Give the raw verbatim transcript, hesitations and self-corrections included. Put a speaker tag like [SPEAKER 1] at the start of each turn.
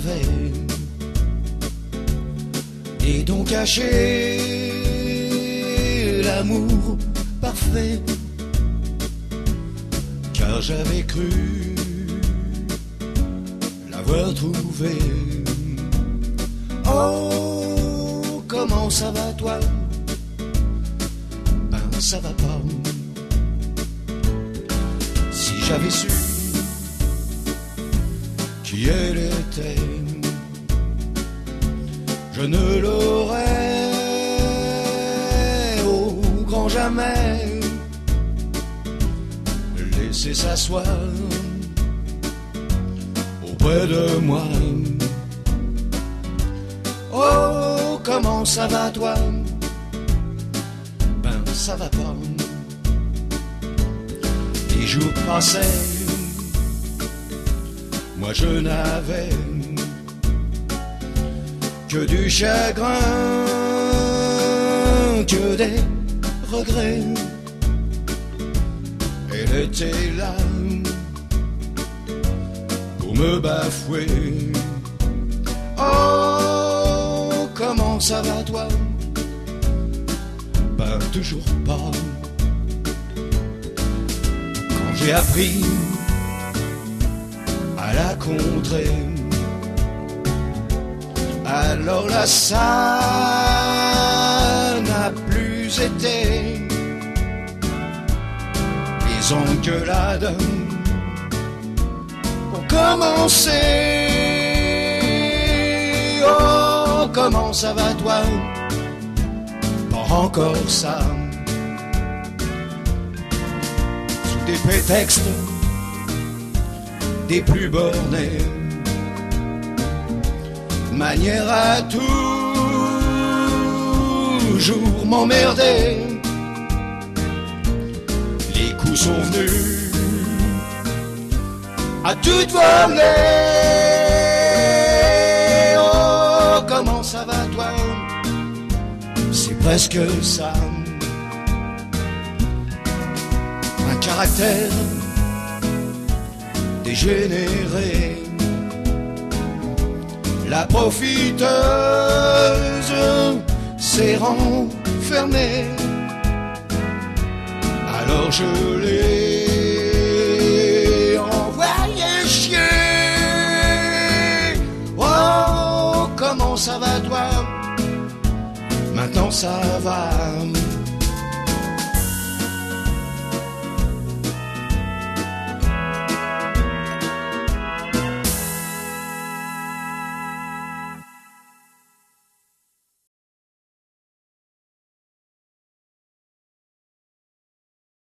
[SPEAKER 1] secret et donc caché l'amour parfait, car j'avais cru l'avoir trouvé. Oh, comment ça va toi? Ben ça va pas. Si j'avais su qui elle était, je ne l'aurais au grand jamais laissé s'asseoir auprès de moi. Oh, comment ça va toi? Ben ça va pas. Les jours passaient, moi je n'avais que du chagrin, que des regrets. Elle était là pour me bafouer. Oh, comment ça va toi? Ben toujours pas. Quand j'ai appris à la contrer, alors là ça n'a plus été. Les engueulades ont commencé. Oh, comment ça va toi? Pas encore ça. Sous des prétextes des plus bornés, manière à toujours m'emmerder. Les coups sont venus à toute volée. Oh, comment ça va toi? C'est presque ça. Un caractère dégénéré, la profiteuse s'est renfermée. Alors je l'ai envoyé chier. Oh, comment ça va toi? Maintenant ça va.